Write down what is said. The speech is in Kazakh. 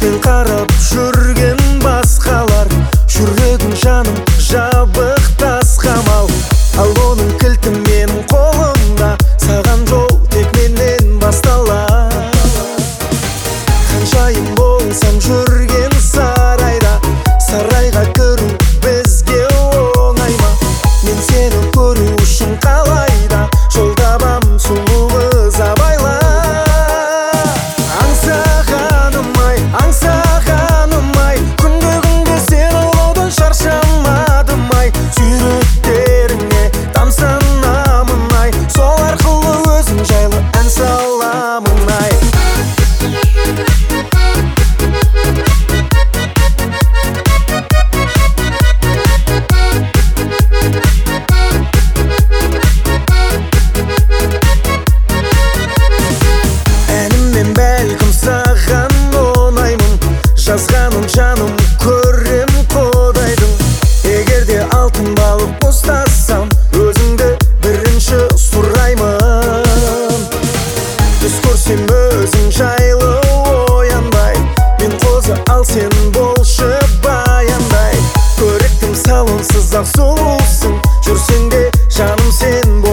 көзбен қарап жүрген басқалар, жүрегім жаным жабық тас қамал. Ал оның кілті менің қолымда, саған жол тек менен басталар. Қаншайым болсам жүрген сарайда, сарайға кіру бізге оңай ма? Мен сені көру үшін қалайда жол табам сұлу қыз абайла. Аңсағаным-ай, күнде сені ойлаудан шаршамадым-ай. Сүйреттеріңе тамсанамын-ай, сол арқылы өзің жайлы ән саламын-ай. Әніммен бәлкім саған ұнаймын, жазғаным жаным көрем құдайдың. Егерде алтын балық ұстасам, өзіңді бірінші сұраймын. Түс көрсем өзің жайлы оянбай, мен қозы ал сен болшы баяндай. Көріктім салонсыз ақ сұлусың, жүрсең де жаным сен бол.